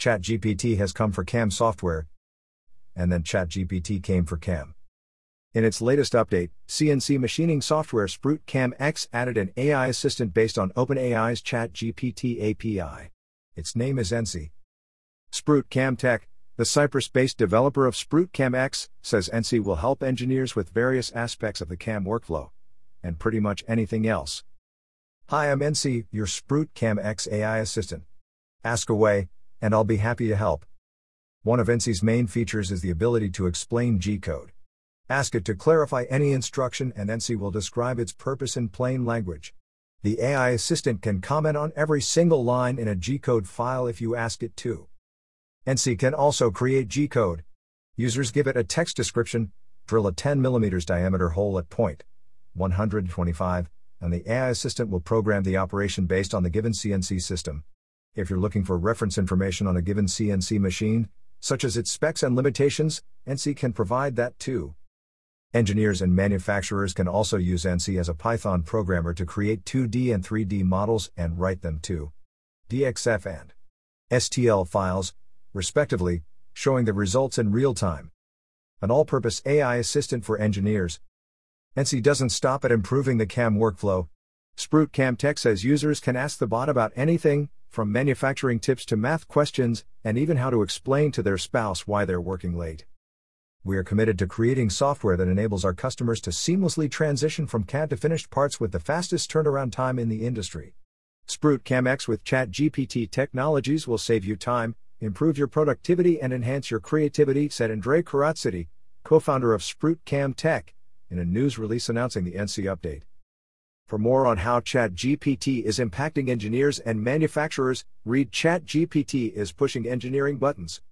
ChatGPT has come for CAM software, and then ChatGPT came for CAM. In its latest update, CNC machining software Sprute CAM X added an AI assistant based on OpenAI's ChatGPT API. Its name is NC. Sprute CAM Tech, the Cyprus-based developer of Sprute CAM X, says NC will help engineers with various aspects of the CAM workflow, and pretty much anything else. Hi, I'm NC, your Sprute CAM X AI assistant. Ask away, and I'll be happy to help. One of NC's main features is the ability to explain G-code. Ask it to clarify any instruction and NC will describe its purpose in plain language. The AI assistant can comment on every single line in a G-code file if you ask it to. NC can also create G-code. Users give it a text description, drill a 10 mm diameter hole at point 125, and the AI assistant will program the operation based on the given CNC system. If you're looking for reference information on a given CNC machine, such as its specs and limitations, NC can provide that too. Engineers and manufacturers can also use NC as a Python programmer to create 2D and 3D models and write them to DXF and STL files, respectively, showing the results in real time. An all-purpose AI assistant for engineers. NC doesn't stop at improving the CAM workflow. Sprute CAM Tech says users can ask the bot about anything, from manufacturing tips to math questions, and even how to explain to their spouse why they're working late. We are committed to creating software that enables our customers to seamlessly transition from CAD to finished parts with the fastest turnaround time in the industry. Sprute CAM X with ChatGPT technologies will save you time, improve your productivity and enhance your creativity, said Andrei Karatsity, co-founder of Sprute CAM Tech, in a news release announcing the NC update. For more on how ChatGPT is impacting engineers and manufacturers, read ChatGPT is pushing engineering buttons.